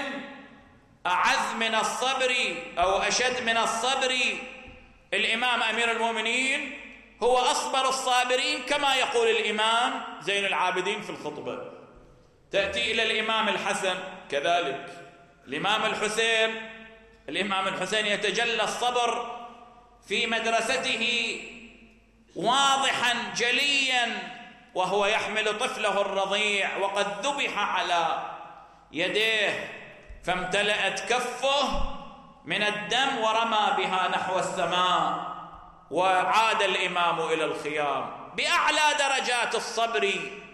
أعز من الصبر أو أشد من الصبر. الإمام أمير المؤمنين هو أصبر الصابرين، كما يقول الإمام زين العابدين في الخطبة. تأتي إلى الإمام الحسن كذلك، الإمام الحسين الإمام الحسين يتجلى الصبر في مدرسته واضحا جليا، وهو يحمل طفله الرضيع وقد ذبح على يديه، فامتلأت كفه من الدم ورمى بها نحو السماء، وعاد الإمام إلى الخيام بأعلى درجات الصبر.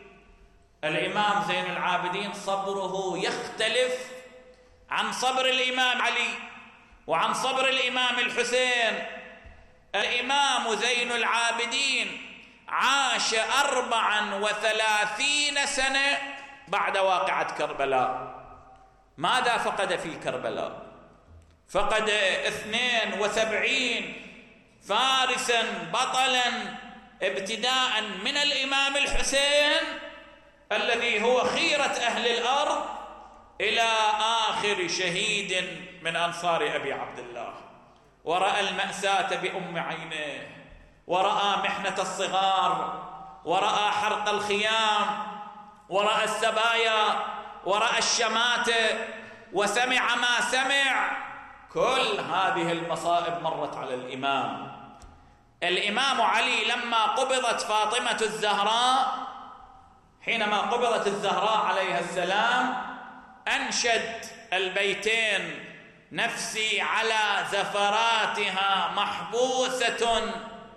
الإمام زين العابدين صبره يختلف عن صبر الإمام علي وعن صبر الإمام الحسين. الإمام زين العابدين عاش أربعا وثلاثين سنة بعد واقعة كربلاء. ماذا فقد في كربلاء؟ فقد اثنين وسبعين فارسا بطلا، ابتداء من الإمام الحسين الذي هو خيرة أهل الأرض إلى آخر شهيد من أنصار أبي عبد الله. ورأى المأساة بأم عينيه، ورأى محنة الصغار، ورأى حرق الخيام، ورأى السبايا، ورأى الشماتة، وسمع ما سمع. كل هذه المصائب مرت على الإمام. الإمام علي لما قبضت فاطمة الزهراء، حينما قبضت الزهراء عليها السلام، أنشد البيتين: نفسي على زفراتها محبوسة،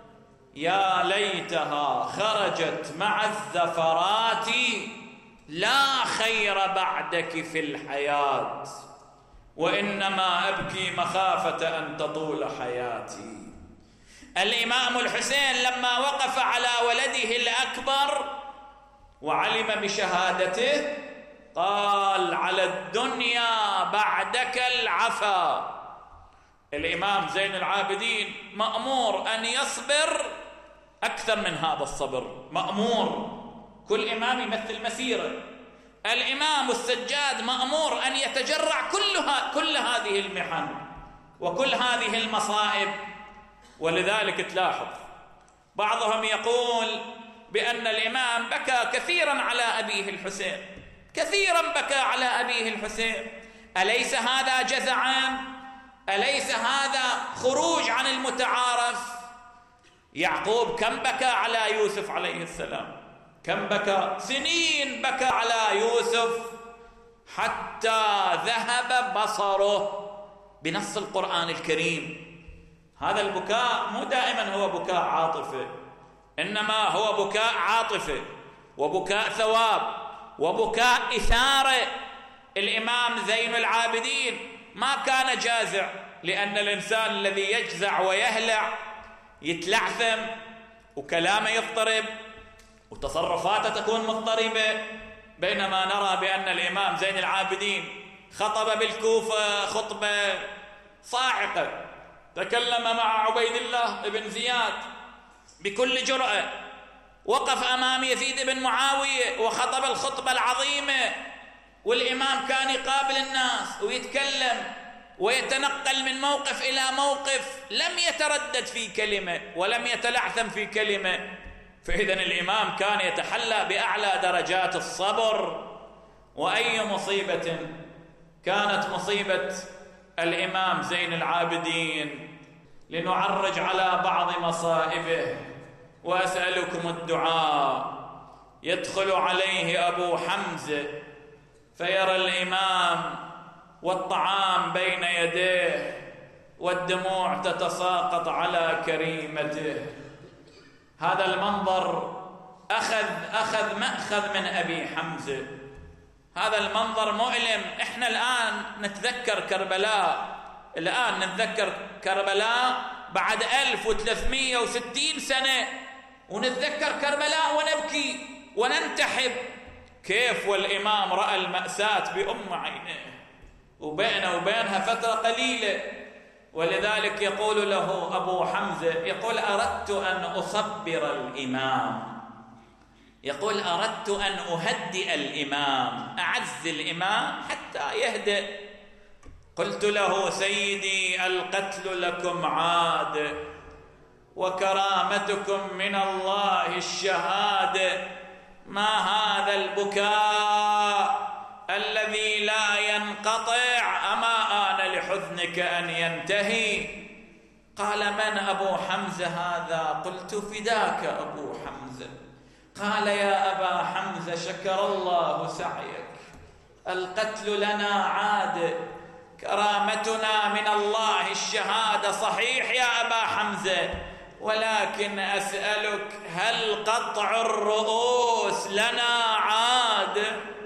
يا ليتها خرجت مع الزفرات، لا خير بعدك في الحياة، وإنما أبكي مخافة أن تطول حياتي. الإمام الحسين لما وقف على ولده الأكبر وعلم بشهادته قال: على الدنيا بعدك العفا. الإمام زين العابدين مأمور أن يصبر أكثر من هذا الصبر، مأمور. كل إمام يمثل مسيرة. الإمام السجاد مأمور أن يتجرع كلها كل هذه المحن وكل هذه المصائب. ولذلك تلاحظ بعضهم يقول بأن الإمام بكى كثيرا على أبيه الحسين، كثيرا بكى على أبيه الحسين. أليس هذا جزعان؟ أليس هذا خروج عن المتعارف؟ يعقوب كم بكى على يوسف عليه السلام؟ كم بكى؟ سنين بكى على يوسف حتى ذهب بصره بنص القرآن الكريم. هذا البكاء مو دائما هو بكاء عاطفة، إنما هو بكاء عاطفة وبكاء ثواب وبكاء إثارة. الإمام زين العابدين ما كان جازع، لأن الإنسان الذي يجزع ويهلع يتلعثم وكلامه يضطرب وتصرفاته تكون مضطربة، بينما نرى بأن الإمام زين العابدين خطب بالكوفة خطبة صاعقة، تكلم مع عبيد الله بن زياد بكل جرأة، وقف أمام يزيد بن معاوية وخطب الخطبة العظيمة، والإمام كان يقابل الناس ويتكلم ويتنقل من موقف إلى موقف، لم يتردد في كلمة ولم يتلعثم في كلمة. فإذا الإمام كان يتحلى بأعلى درجات الصبر. وأي مصيبة كانت مصيبة الإمام زين العابدين. لنعرج على بعض مصائبه وأسألكم الدعاء. يدخل عليه أبو حمزة فيرى الإمام والطعام بين يديه والدموع تتساقط على كريمته. هذا المنظر أخذ أخذ مأخذ من أبي حمزة. هذا المنظر مؤلم. إحنا الآن نتذكر كربلاء، الآن نتذكر كربلاء بعد ألف وثلاثمئة وستين سنة، ونتذكر كربلاء ونبكي وننتحب. كيف والإمام رأى المأساة بأم عينه وبينه وبينها فترة قليلة. ولذلك يقول له أبو حمزة، يقول أردت أن أصبر الإمام، يقول أردت أن أهدئ الإمام، أعز الإمام حتى يهدئ. قلت له سيدي القتل لكم عاد وكرامتكم من الله الشهادة، ما هذا البكاء الذي لا ينقطع؟ أما آن لحزنك أن ينتهي؟ قال من أبو حمزة هذا؟ قلت فداك أبو حمزة. قال يا أبا حمزة شكر الله سعيك، القتل لنا عاد، كرامتنا من الله الشهادة صحيح يا أبا حمزة، ولكن أسألك هل قطع الرؤوس لنا عاد؟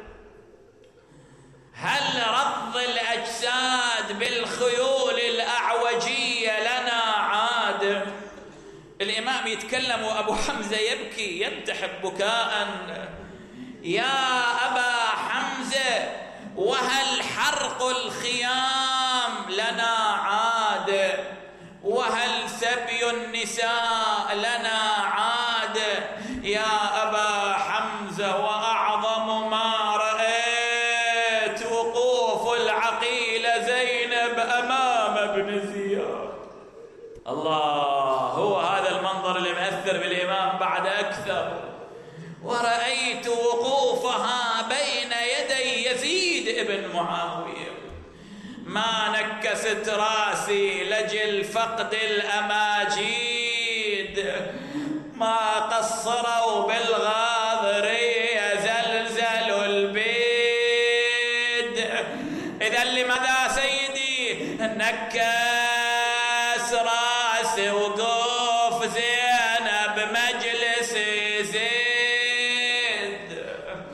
هل رض الأجساد بالخيول الأعوجية لنا عاد؟ الإمام يتكلم وأبو حمزة يبكي ينتحب بكاء. يا أبا حمزة وهل حرق الخيام لنا عاد؟ وهل سبي النساء لنا عاد؟ يا أبا حمزة وأعظم ما رأيت وقوف العقيلة زينب أمام ابن زياد. الله، هو هذا المنظر اللي مأثر بالإمام بعد أكثر. ورأيت وقوفها بين يدي يزيد ابن معاوية، ما نكست راسي لجل فقد الأماجيد، ما قصروا بالغاضر يزلزل البيد. إذا لماذا سيدي نكس راسي وقوف زينب مجلس زيد؟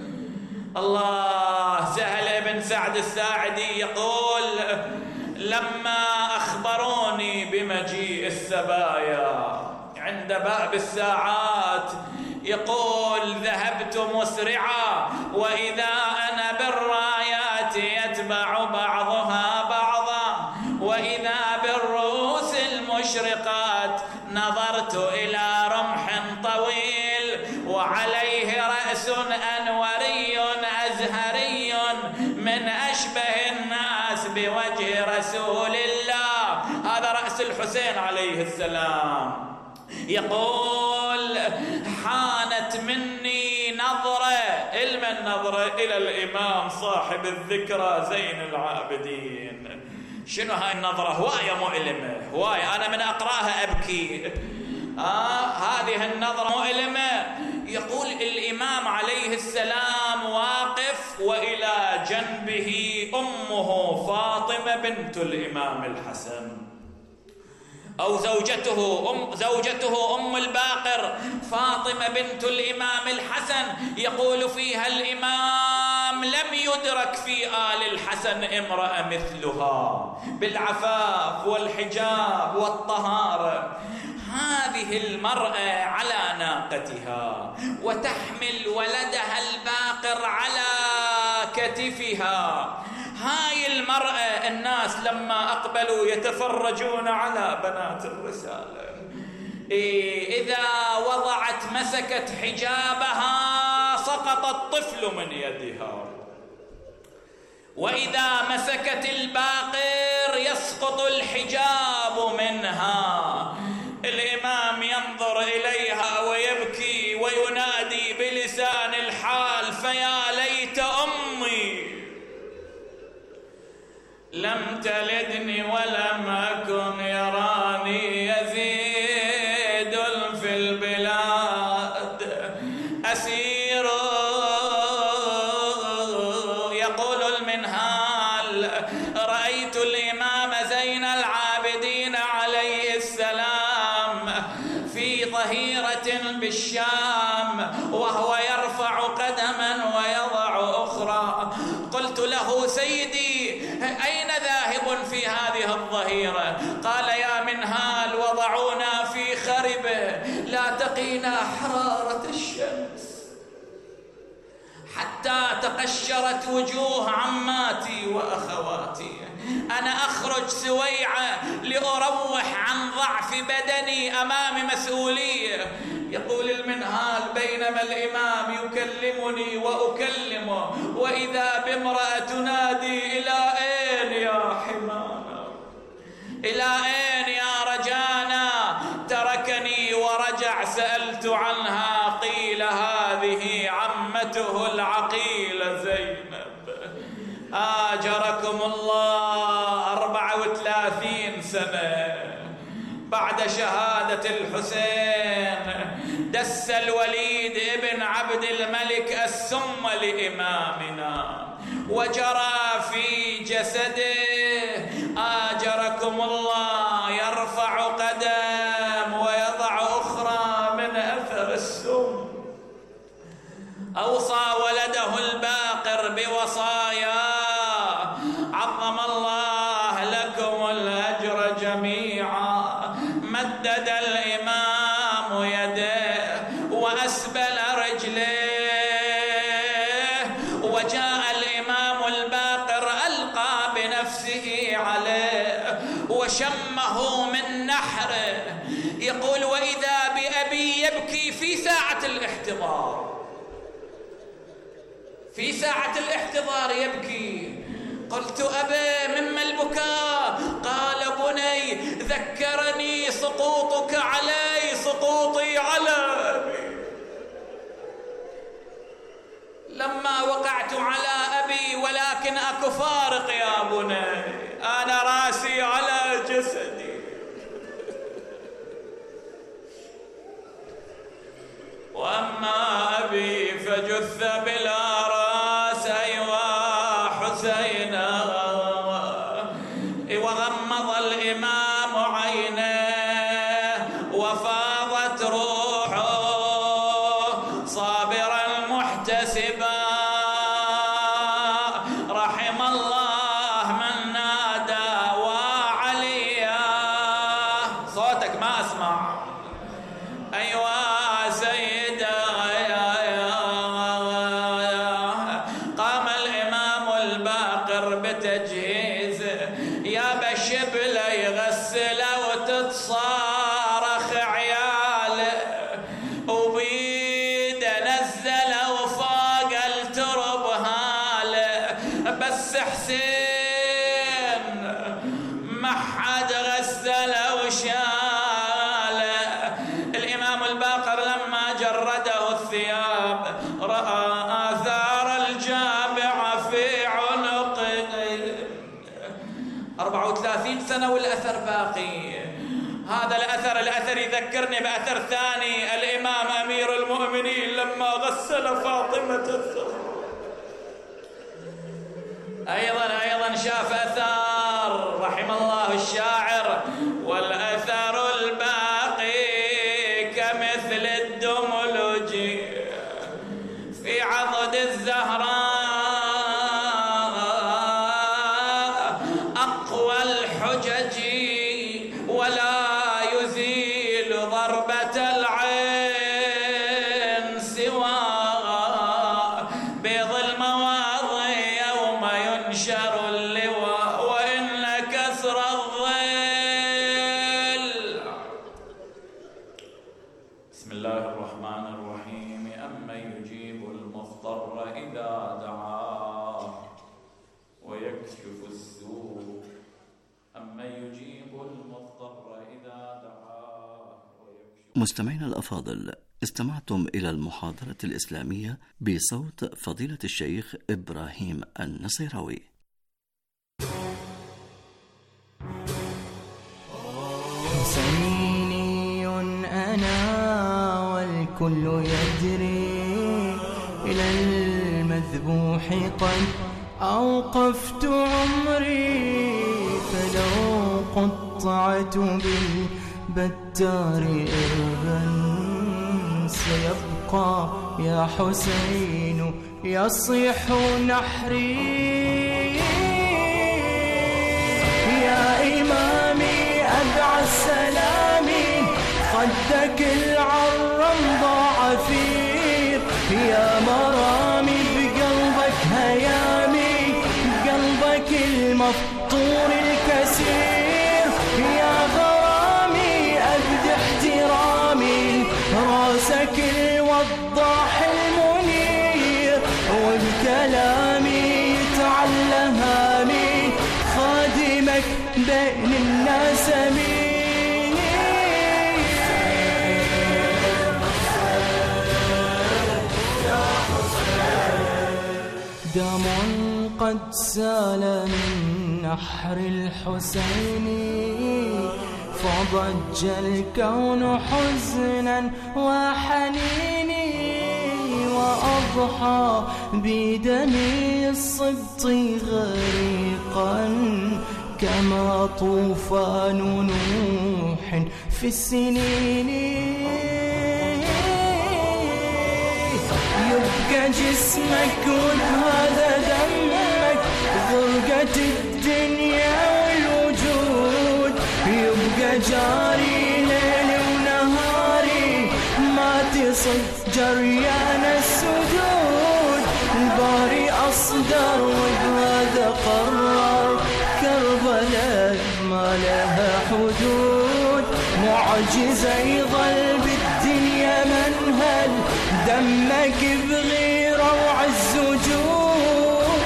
الله. سهل بن سعد الساعدي يقول لما أخبروني بمجيء السبايا عند باب الساعات، يقول ذهبت مسرعا وإذا أنا بالرايات يتبع بعضها بعضا، وإذا بالرؤوس المشرقات نظرت إلى رمح طويل وعليه رأس أنوري أزهري من أشبه الناس بوجه رسول الله. هذا رأس الحسين عليه السلام. يقول حانت مني نظرة، علم النظرة إلى الإمام صاحب الذكرى زين العابدين. شنو هاي النظرة؟ هواية مؤلمة، هواية أنا من أقرأها أبكي. آه هذه النظرة مؤلمة. يقول الإمام عليه السلام واقف وإلى جنبه أمه فاطمة بنت الإمام الحسن، أو زوجته أم زوجته أم الباقر فاطمة بنت الإمام الحسن. يقول فيها الإمام: لم يدرك في آل الحسن امرأة مثلها بالعفاف والحجاب والطهارة. هذه المرأة على ناقتها وتحمل ولدها الباقر على كتفها. هاي المرأة الناس لما أقبلوا يتفرجون على بنات الرسالة، إيه إذا وضعت مسكت حجابها سقط الطفل من يدها، وإذا مسكت الباقر يسقط الحجاب منها. الإمام ينظر إليها ويبكي وينادي بلسان الحال: فيا ليت أمي لم تلدني ولم أكن يراني يزيد في البلاد أسير. يقول المنهال: رأيت الإمام زين العابدين عليه السلام في ظهيرة بالشام وهو يرفع قدما ويضع أخرى. قلت له: سيدي أين ذاهب في هذه الظهيرة؟ قال: يا منهال، وضعونا في خربة لا تقينا حرارة الشمس حتى تقشرت وجوه عماتي وأخواتي. أنا أخرج سويعة لأروح عن ضعف بدني أمام مسؤولية. يقول المنهال: بينما الإمام يكلمني وأكلمه وإذا بامرأة تنادي: إلى أين يا حمانا؟ إلى أين يا رجانا؟ تركني ورجع. سألت عنها قيل: هذه عمته العقيلة زينب. آجركم الله. أربعة وثلاثين سنة بعد شهادة الحسين دس الوليد ابن عبد الملك السم لإمامنا وجرى في جسده. آجركم الله. يرفع قدم ويضع أخرى من أثر السم. أوصى ولده الباقر بوصايا: عظم الله لكم الأجر جميعا. مدد الإمام يديه وأسبل رجليه، وجاء الإمام الباقر ألقى بنفسه عليه وشمه من نحره. يقول: وإذا بأبي يبكي في ساعة الاحتضار، في ساعة الاحتضار يبكي. قلت: أبا مما البكاء؟ قال: بني ذكرني سقوطك علي سقوطي على أبي. لما وقعت على أبي ولكن أكو فارق يا بني، أنا راسي على جسدي. وأما أبي فجث بلا راس. أيوا حسينا. وغمض الإمام عينيه وفاضت روحه صابرا محتسبا. رحم الله من نادى وعليا. صوتك ما أسمع. أيوا سيدا. قام الإمام الباقر بتجهيز يا بشبله يغسله وتتصارخ عياله، وبيده نزله وفوق الترب هاله. بس حسين ما حد غسله وشاله. الإمام الباقر لما جرده الثياب رأى آثار الجامعة في عنقه. أربعة وثلاثين سنة والأثر باقي. هذا الأثر الأثر يذكرني بأثر ثاني، الإمام أمير المؤمنين لما غسل فاطمة الزهراء أيضا أيضا شاف أثار، رحم الله الشاعر: والأثر الباقي كمثل الدملج في عضد الزهراء أقوى الحجج ولا يزيل ضربة العين سوى بيض المواضع يوم ينشر اللواء وإن كسر الظل. بسم الله الرحمن الرحيم. أمن يجيب المضطر إذا دعاه ويكشف السوء. أمن يجيب المضطر إذا دعاه ويكشف. مستمعينا الأفاضل، استمعتم إلى المحاضرة الإسلامية بصوت فضيلة الشيخ إبراهيم النصيراوي. حسيني أنا والكل يجري إلى المذبوح قد أوقفت عمري، فلو قطعت بالبتار إربا سيبقى يا حسين يصيح نحري. يا إمامي أدعى السلام خدك العرم ضاع فيه، يا مرامي بقلبك هيامي بقلبك المفطور الكسير، يا غرامي أبدي احترامي راسك الوضاح المنير، وبكلامي يتعلى هامي خادمك بين الناس أمين. دم قد سال من نحر الحسين، فضج الكون حزنا وحنيني، وأضحى بدم الصبط غريقا كما طوفان نوح في السنين. يبقى جسمك وهذا دمك غرقة الدنيا والوجود، يبقى جاري ليل ونهاري ما تصد جريان السدود، الباري أصدر وبهذا قرر كربلاء ما لها حدود، معجزة يظل بالدنيا منهل دمك بغير روع الزجود.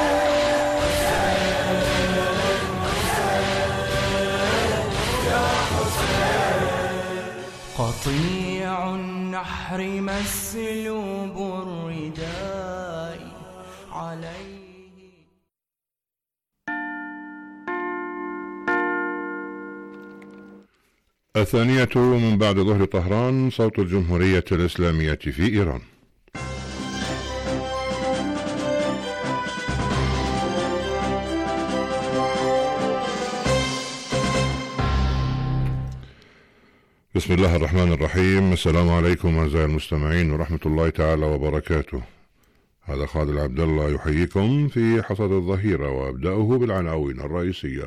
قطيع النحر مسلوب الرداء عليه. الثانية من بعد ظهر طهران، صوت الجمهورية الإسلامية في إيران. بسم الله الرحمن الرحيم. السلام عليكم أعزائي المستمعين ورحمة الله تعالى وبركاته. هذا خالد العبد الله يحييكم في حصاد الظهيرة، وأبدأه بالعناوين الرئيسية.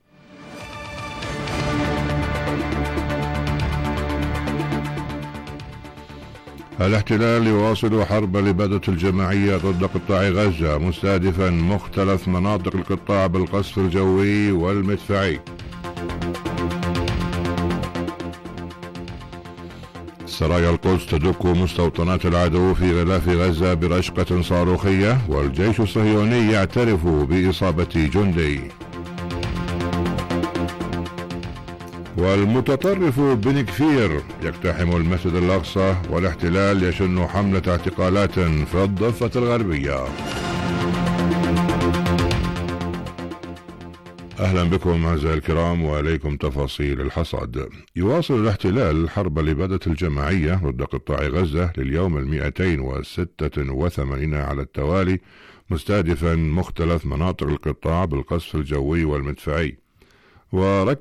الاحتلال يواصل حرب الإبادة الجماعية ضد قطاع غزة، مستهدفا مختلف مناطق القطاع بالقصف الجوي والمدفعي. سرايا القدس تدك مستوطنات العدو في غلاف غزة برشقة صاروخية، والجيش الصهيوني يعترف بإصابة جندي. والمتطرف بن كفير يقتحم المسجد الأقصى، والاحتلال يشن حملة اعتقالات في الضفة الغربية. أهلا بكم أعزائي الكرام وإليكم تفاصيل الحصاد. يواصل الاحتلال حرب الإبادة الجماعية ضد قطاع غزة لليوم المئتين وستة وثمانين على التوالي، مستهدفا مختلف مناطق القطاع بالقصف الجوي والمدفعي. وركز